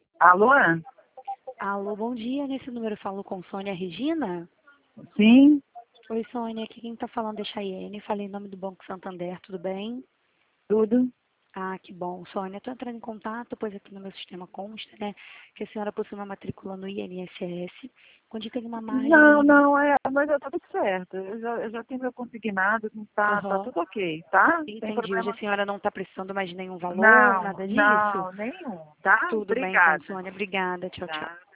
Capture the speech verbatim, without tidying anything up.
Alô? Alô, bom dia. Nesse número eu falo com Sônia Regina? Sim, Oi, Sônia. Aqui quem está falando é Chayene. Falei em nome do Banco Santander, tudo bem? tudo. Ah, que bom. Sônia, estou entrando em contato, pois aqui no meu sistema consta, né, que a senhora possui uma matrícula no I N S S, onde tem uma Não, margem... não, é, mas já tá tudo certo. Eu já, eu já tenho meu consignado, tá, tá Aham, tudo ok, tá? Sem entendi. Hoje a problema. senhora não está precisando mais de nenhum valor, Não, nada disso? não, nenhum, tá? Tudo bem, então, Obrigada. Sônia. Obrigada. Tchau, tchau. Tá.